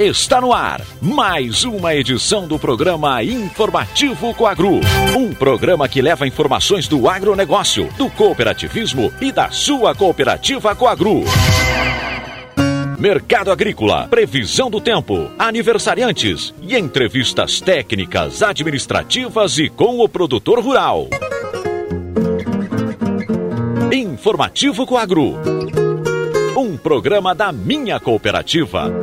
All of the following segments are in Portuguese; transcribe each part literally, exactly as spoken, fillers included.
Está no ar mais uma edição do programa Informativo Coagru. Um programa que leva informações do agronegócio, do cooperativismo e da sua cooperativa Coagru. Mercado agrícola, previsão do tempo, aniversariantes e entrevistas técnicas, administrativas e com o produtor rural. Informativo Coagru. Um programa da minha cooperativa.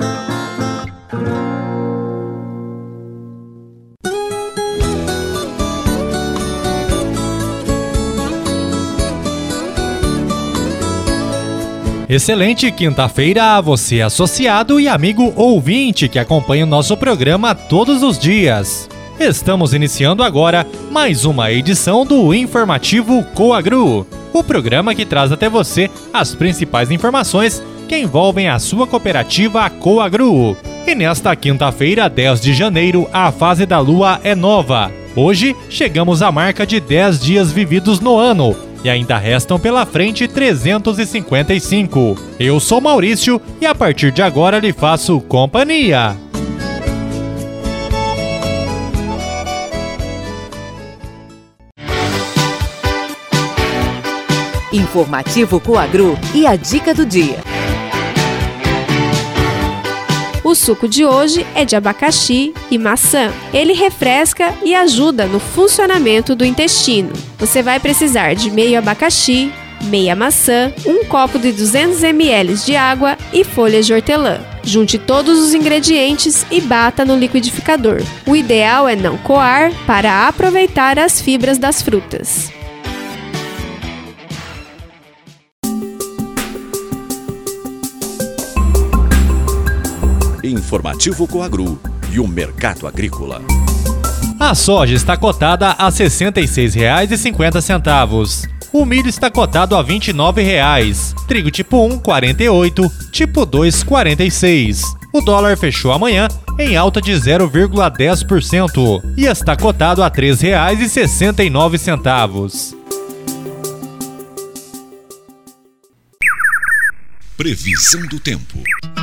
Excelente quinta-feira a você, associado e amigo ouvinte que acompanha o nosso programa todos os dias. Estamos iniciando agora mais uma edição do Informativo Coagru, o programa que traz até você as principais informações que envolvem a sua cooperativa Coagru. E nesta quinta-feira, dez de janeiro, a fase da lua é nova. Hoje, chegamos à marca de dez dias vividos no ano. E ainda restam pela frente trezentos e cinquenta e cinco. Eu sou Maurício e a partir de agora lhe faço companhia. Informativo Coagru e a dica do dia. O suco de hoje é de abacaxi e maçã. Ele refresca e ajuda no funcionamento do intestino. Você vai precisar de meio abacaxi, meia maçã, um copo de duzentos mililitros de água e folhas de hortelã. Junte todos os ingredientes e bata no liquidificador. O ideal é não coar para aproveitar as fibras das frutas. Informativo Coagru e o mercado agrícola. A soja está cotada a sessenta e seis reais e cinquenta centavos. O milho está cotado a vinte e nove reais. Trigo tipo um, quarenta e oito. Tipo dois, quarenta e seis. O dólar fechou amanhã em alta de zero vírgula dez por cento e está cotado a três reais e sessenta e nove centavos. Previsão do tempo.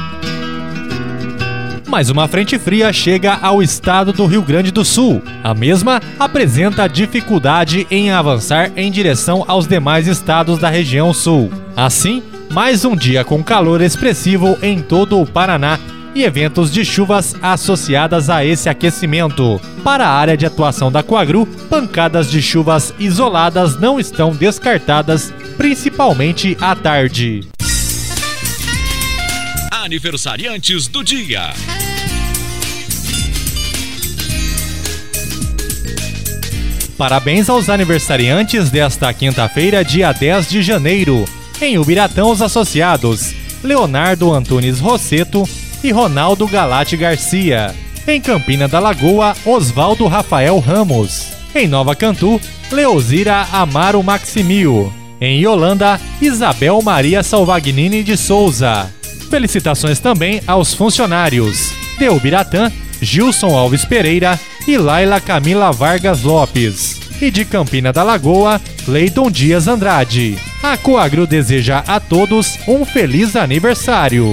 Mais uma frente fria chega ao estado do Rio Grande do Sul. A mesma apresenta dificuldade em avançar em direção aos demais estados da região sul. Assim, mais um dia com calor expressivo em todo o Paraná e eventos de chuvas associadas a esse aquecimento. Para a área de atuação da Coagru, pancadas de chuvas isoladas não estão descartadas, principalmente à tarde. Aniversariantes do dia. Parabéns aos aniversariantes desta quinta-feira, dia dez de janeiro. Em Ubiratã, os associados Leonardo Antunes Rosseto e Ronaldo Galate Garcia. Em Campina da Lagoa, Osvaldo Rafael Ramos. Em Nova Cantu, Leozira Amaro Maximil. Em Yolanda, Isabel Maria Salvagnini de Souza. Felicitações também aos funcionários de Ubiratã, Gilson Alves Pereira e Laila Camila Vargas Lopes. E de Campina da Lagoa, Cleiton Dias Andrade. A Coagru deseja a todos um feliz aniversário.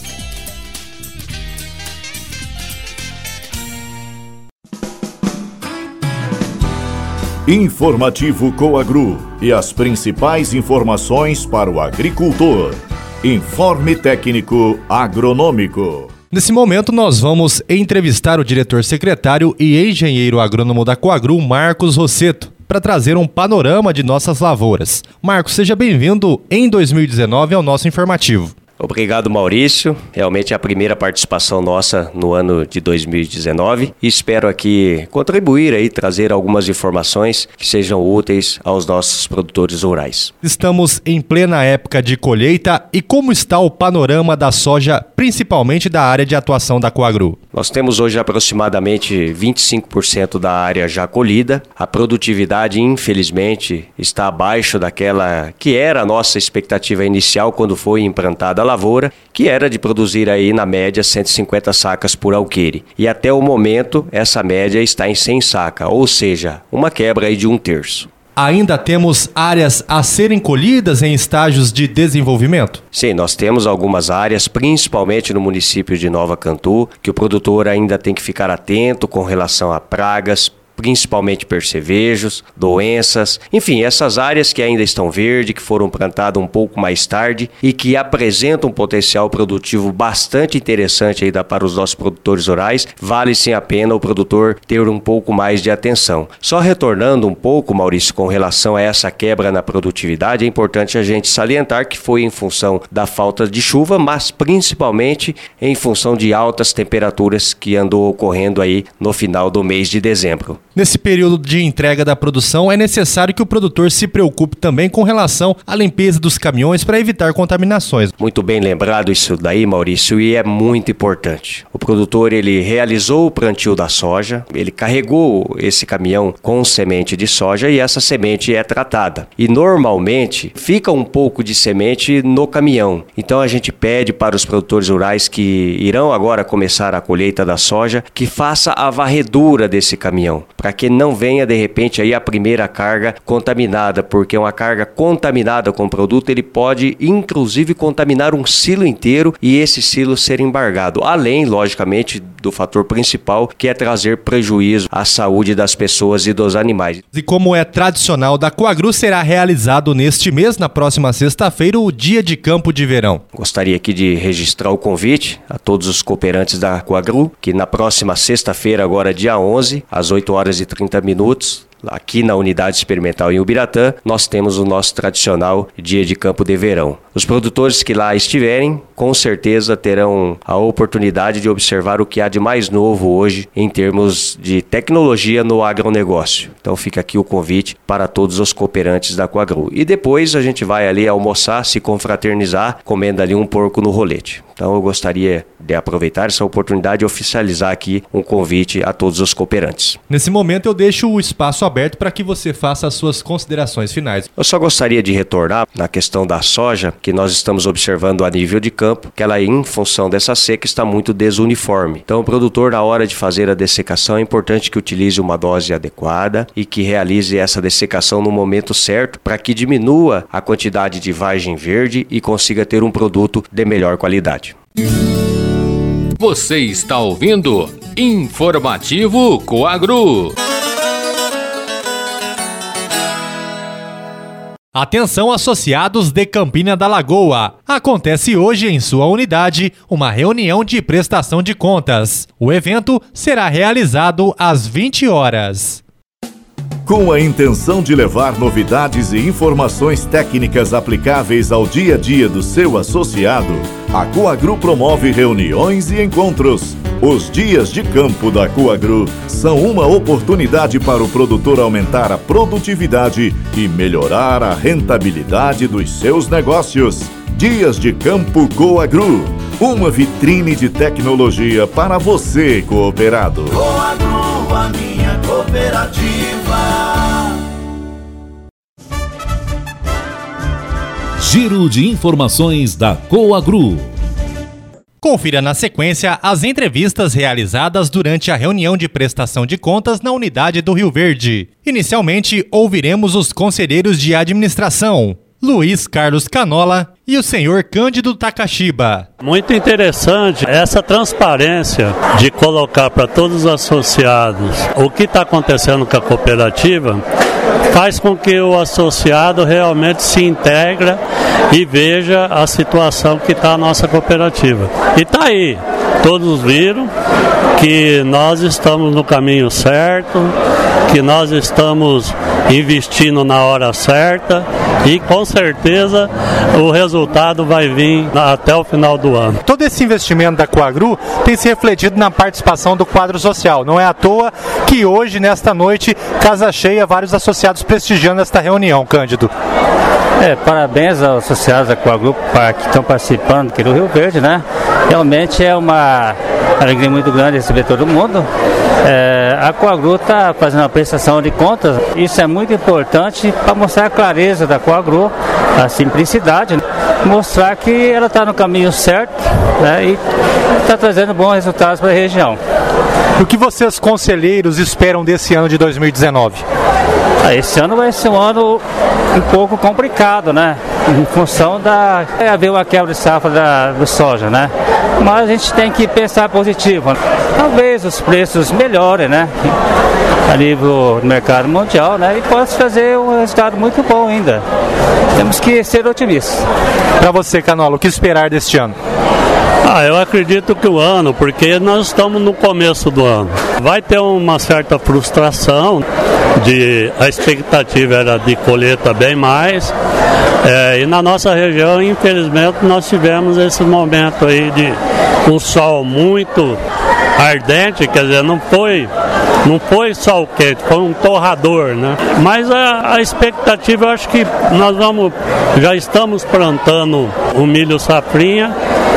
Informativo Coagru e as principais informações para o agricultor. Informe técnico agronômico. Nesse momento nós vamos entrevistar o diretor-secretário e engenheiro agrônomo da Coagru, Marcos Rosseto, para trazer um panorama de nossas lavouras. Marcos, seja bem-vindo em dois mil e dezenove ao nosso informativo. Obrigado, Maurício. Realmente é a primeira participação nossa no ano de dois mil e dezenove e espero aqui contribuir aí, trazer algumas informações que sejam úteis aos nossos produtores rurais. Estamos em plena época de colheita e como está o panorama da soja, principalmente da área de atuação da Coagru? Nós temos hoje aproximadamente vinte e cinco por cento da área já colhida. A produtividade, infelizmente, está abaixo daquela que era a nossa expectativa inicial quando foi implantada a lavoura, que era de produzir aí na média cento e cinquenta sacas por alqueire. E até o momento essa média está em cem sacas, ou seja, uma quebra aí de um terço. ainda temos áreas a serem colhidas em estágios de desenvolvimento? Sim, nós temos algumas áreas, principalmente no município de Nova Cantu, que o produtor ainda tem que ficar atento com relação a pragas, principalmente percevejos, doenças, enfim, essas áreas que ainda estão verdes, que foram plantadas um pouco mais tarde e que apresentam um potencial produtivo bastante interessante ainda para os nossos produtores rurais, vale sim a pena o produtor ter um pouco mais de atenção. Só retornando um pouco, Maurício, com relação a essa quebra na produtividade, é importante a gente salientar que foi em função da falta de chuva, mas principalmente em função de altas temperaturas que andou ocorrendo aí no final do mês de dezembro. Nesse período de entrega da produção, é necessário que o produtor se preocupe também com relação à limpeza dos caminhões para evitar contaminações. Muito bem lembrado isso daí, Maurício, e é muito importante. O produtor, ele realizou o plantio da soja, ele carregou esse caminhão com semente de soja e essa semente é tratada. E normalmente fica um pouco de semente no caminhão. Então a gente pede para os produtores rurais que irão agora começar a colheita da soja que faça a varredura desse caminhão, para que não venha de repente aí a primeira carga contaminada, porque uma carga contaminada com o produto, ele pode inclusive contaminar um silo inteiro e esse silo ser embargado, além logicamente do fator principal, que é trazer prejuízo à saúde das pessoas e dos animais. E como é tradicional da Coagru, será realizado neste mês, na próxima sexta-feira, o Dia de Campo de Verão. Gostaria aqui de registrar o convite a todos os cooperantes da Coagru, que na próxima sexta-feira, agora dia onze, às oito horas e trinta minutos, aqui na Unidade Experimental em Ubiratã, nós temos o nosso tradicional Dia de Campo de Verão. Os produtores que lá estiverem, com certeza terão a oportunidade de observar o que há de mais novo hoje em termos de tecnologia no agronegócio. Então fica aqui o convite para todos os cooperantes da Coagru. E depois a gente vai ali almoçar, se confraternizar, comendo ali um porco no rolete. Então eu gostaria de aproveitar essa oportunidade e oficializar aqui um convite a todos os cooperantes. Nesse momento eu deixo o espaço aberto para que você faça as suas considerações finais. Eu só gostaria de retornar na questão da soja, que nós estamos observando a nível de campo, que ela, em função dessa seca, está muito desuniforme. Então o produtor, na hora de fazer a dessecação, é importante que utilize uma dose adequada e que realize essa dessecação no momento certo, para que diminua a quantidade de vagem verde e consiga ter um produto de melhor qualidade. Você está ouvindo Informativo Coagru. Atenção, associados de Campina da Lagoa! Acontece hoje em sua unidade uma reunião de prestação de contas. O evento será realizado às vinte horas. Com a intenção de levar novidades e informações técnicas aplicáveis ao dia a dia do seu associado, a Coagru promove reuniões e encontros. Os dias de campo da Coagru são uma oportunidade para o produtor aumentar a produtividade e melhorar a rentabilidade dos seus negócios. Dias de Campo Coagru, uma vitrine de tecnologia para você, cooperado. Coagru, a minha cooperativa. Giro de informações da Coagru. Confira na sequência as entrevistas realizadas durante a reunião de prestação de contas na unidade do Rio Verde. Inicialmente, ouviremos os conselheiros de administração, Luiz Carlos Canola e o senhor Cândido Takashiba. Muito interessante essa transparência de colocar para todos os associados o que está acontecendo com a cooperativa, faz com que o associado realmente se integre e veja a situação que está a nossa cooperativa. E está aí, todos viram que nós estamos no caminho certo, que nós estamos investindo na hora certa e com certeza o resultado vai vir até o final do ano. Todo esse investimento da Coagru tem se refletido na participação do quadro social. Não é à toa que hoje, nesta noite, casa cheia, vários associados prestigiando esta reunião, Cândido. É, parabéns aos associados da Coagru que estão participando aqui do Rio Verde, né? Realmente é uma alegria muito grande receber todo mundo. É, a Coagru está fazendo a prestação de contas, isso é muito importante para mostrar a clareza da Coagru, a simplicidade, né? mostrar que ela está no caminho certo, né, e está trazendo bons resultados para a região. O que vocês, conselheiros, esperam desse ano de dois mil e dezenove? Ah, esse ano vai ser um ano um pouco complicado, né? Em função da... É haver uma quebra de safra da, do soja, né? Mas a gente tem que pensar positivo. Talvez os preços melhorem, né? A nível do mercado mundial, né? E possa fazer um resultado muito bom ainda. Temos que ser otimistas. Para você, Canolo, o que esperar deste ano? Ah, eu acredito que o ano, porque nós estamos no começo do ano. Vai ter uma certa frustração, de, a expectativa era de colheita bem mais, é, e na nossa região, infelizmente, nós tivemos esse momento aí de um sol muito ardente, quer dizer, não foi, não foi sol quente, foi um torrador, né? Mas a, a expectativa, eu acho que nós vamos, já estamos plantando o milho safrinha,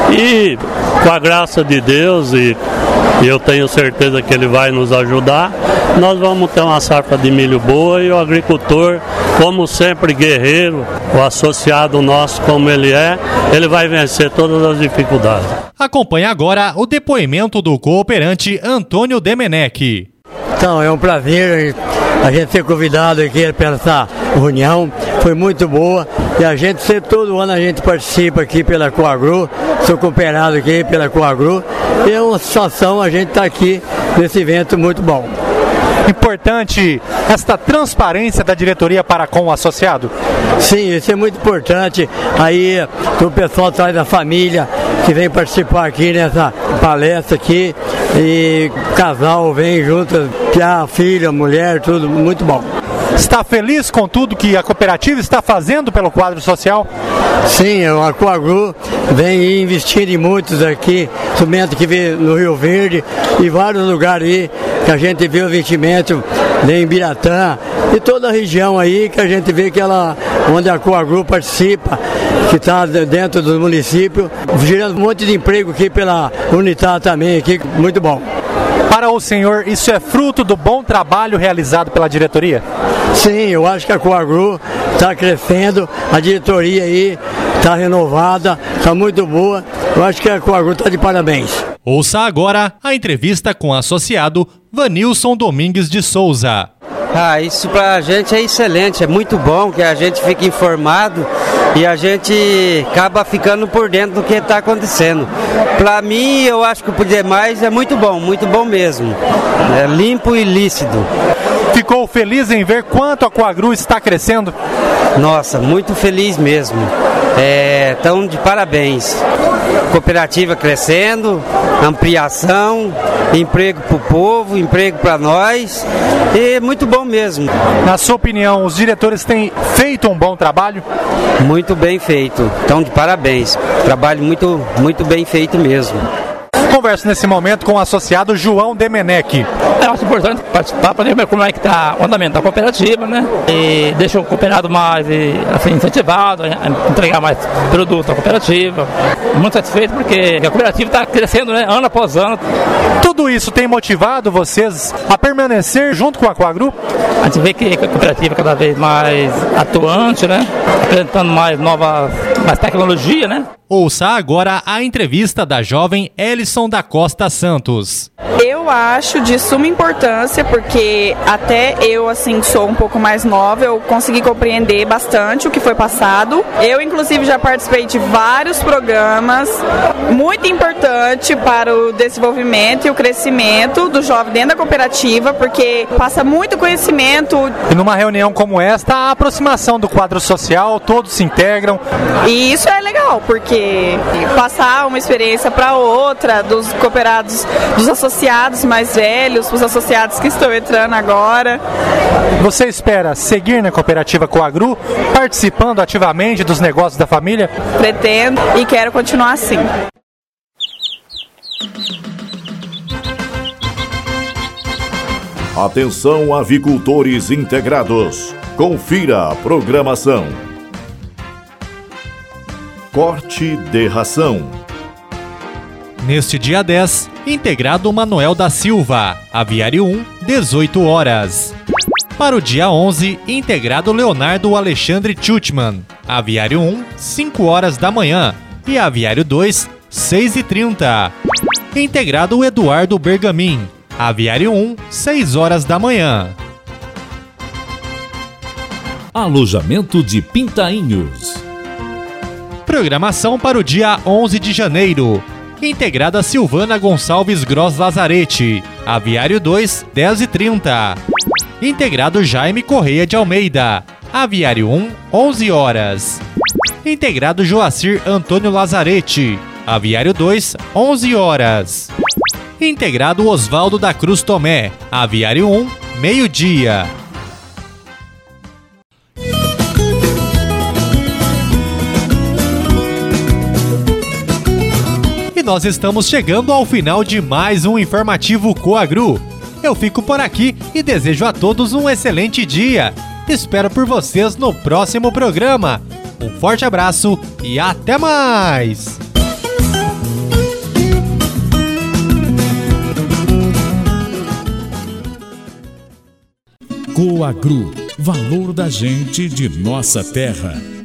e com a graça de Deus, e, e eu tenho certeza que Ele vai nos ajudar, nós vamos ter uma safra de milho boa, e o agricultor, como sempre guerreiro, o associado nosso como ele é, ele vai vencer todas as dificuldades. Acompanhe agora o depoimento do cooperante Antônio Demenech. Então, é um prazer a gente ser convidado aqui para essa reunião, foi muito boa, e a gente, todo ano a gente participa aqui pela Coagru, sou cooperado aqui pela Coagru, e é uma satisfação a gente estar aqui nesse evento muito bom. Importante esta transparência da diretoria para com o associado? Sim, isso é muito importante. Aí o pessoal atrás da família que vem participar aqui nessa palestra aqui, e o casal vem junto, a filha, a mulher, tudo muito bom. Está feliz com tudo que a cooperativa está fazendo pelo quadro social? Sim, a Coagru vem investindo em muitos aqui, somente que vê no Rio Verde e vários lugares aí que a gente vê o investimento em Biratã e toda a região aí que a gente vê que ela, onde a Coagru participa, que está dentro do município, gerando um monte de emprego aqui pela Unitar também, aqui, muito bom. Para o senhor, isso é fruto do bom trabalho realizado pela diretoria? Sim, eu acho que a Coagru está crescendo, a diretoria aí está renovada, está muito boa, eu acho que a Coagru está de parabéns. Ouça agora a entrevista com o associado Vanilson Domingues de Souza. Ah, isso pra a gente é excelente, é muito bom que a gente fique informado e a gente acaba ficando por dentro do que está acontecendo. Para mim, eu acho que o demais é muito bom, muito bom mesmo, é limpo e lícido. Ficou feliz em ver quanto a Coagru está crescendo? Nossa, muito feliz mesmo. É, então, de parabéns. Cooperativa crescendo, ampliação, emprego para o povo, emprego para nós, e muito bom mesmo. Na sua opinião, os diretores têm feito um bom trabalho? Muito bem feito, então de parabéns. Trabalho muito, muito bem feito mesmo. Converso nesse momento com o associado João Demenech. Eu acho importante participar para ver como é que está o andamento da cooperativa, né? E deixa o cooperado mais assim, incentivado a entregar mais produto à cooperativa. Muito satisfeito porque a cooperativa está crescendo, né? Ano após ano. Tudo isso tem motivado vocês a permanecer junto com a Coagru? A gente vê que a cooperativa é cada vez mais atuante, né? Apresentando mais nova mais tecnologia, né? Ouça agora a entrevista da jovem Elison da Costa Santos. Eu acho de suma importância, porque até eu, assim, sou um pouco mais nova, eu consegui compreender bastante o que foi passado. Eu, inclusive, já participei de vários programas, muito importante para o desenvolvimento e o crescimento do jovem dentro da cooperativa, porque passa muito conhecimento. E numa reunião como esta, a aproximação do quadro social, todos se integram. E isso é legal, porque passar uma experiência para outra, dos cooperados, dos associados mais velhos, os associados que estão entrando agora. Você espera seguir na cooperativa Coagru, participando ativamente dos negócios da família? Pretendo e quero continuar assim. Atenção, avicultores integrados. Confira a programação. Corte de ração. Neste dia dez, integrado Manuel da Silva, Aviário um, dezoito horas. Para o dia onze, integrado Leonardo Alexandre Tchutman, Aviário um, cinco horas da manhã e Aviário dois, seis e trinta. Integrado Eduardo Bergamin, Aviário um, seis horas da manhã. Alojamento de Pintainhos. Programação para o dia onze de janeiro. Integrada Silvana Gonçalves Gross Lazarete, Aviário dois, dez e trinta. Integrado Jaime Correia de Almeida, Aviário um, onze horas. Integrado Joacir Antônio Lazarete, Aviário dois, onze horas. Integrado Osvaldo da Cruz Tomé, Aviário um, meio-dia. E nós estamos chegando ao final de mais um informativo Coagru. Eu fico por aqui e desejo a todos um excelente dia. Espero por vocês no próximo programa. Um forte abraço e até mais! Coagru, valor da gente de nossa terra.